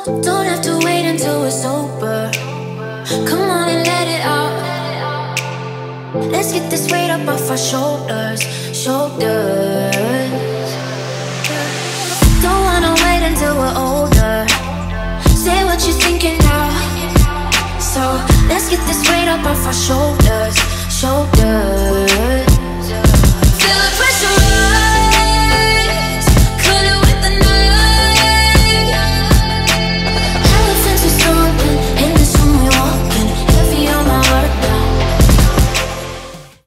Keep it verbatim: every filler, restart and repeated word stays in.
Don't have to wait until we're sober. Come on and let it out. Let's get this weight up off our shoulders, shoulders. Don't wanna wait until we're older. Say what you're thinking now. So let's get this weight up off our shoulders, shoulders.